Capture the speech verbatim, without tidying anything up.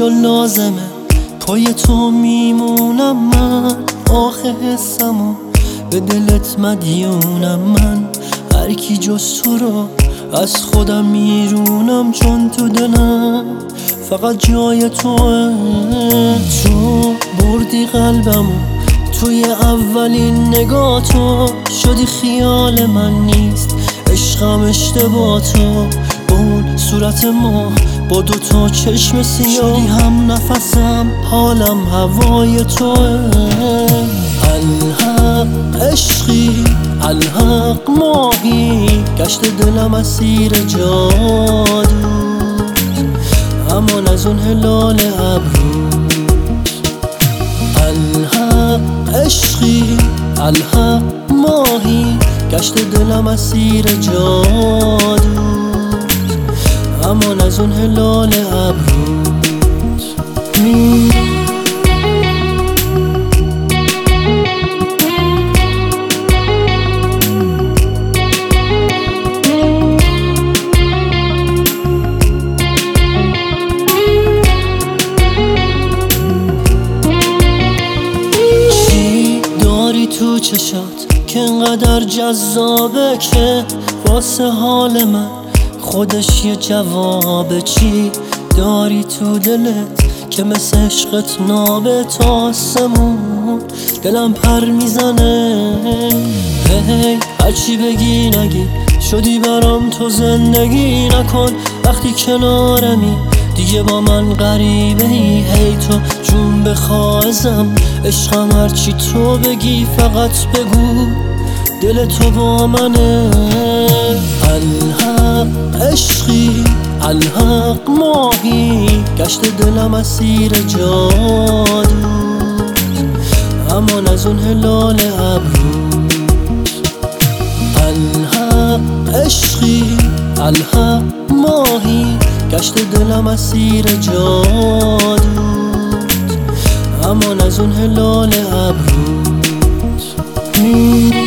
کجا لازمه پای تو میمونم من، آخه حسمو به دلت مدیونم من. هر کی جز تو رو از خودم میرونم، چون تو دلم فقط جای توه. تو بردی قلبمو توی اولین نگاه، تو شدی خیال من نیست عشقم اشتباه. تو با اون صورت ما با دوتا چشم سیاه، شدی هم نفسم حالم هوای توه. الحق عشقی الحق ماهی، گشت دلم اسیر جادو، امان از اون هلال ابروز. الحق عشقی الحق ماهی، گشت دلم اسیر جادو، امان از اون هلال ابروز. تو چشات که انقدر جذابه که واسه حال من خودش یه جوابه. چی داری تو دلت که مثل عشقت نابه تا آسمون دلم پر میزنه. هی هرچی بگی نگی شدی برام تو زندگی، نکن وقتی کنارمی دیگه با من غریبه ای. هی تو جون بخوازم عشقم، هرچی تو بگی فقط بگو دل تو با منه. الحق عشقی الحق ماهی، گشت دلم اسیر جادو، امان از اون هلال ابروز. الحق عشقی الحق ماهی، گشت دلم اسیر جادو، امان از اون هلال ابروز.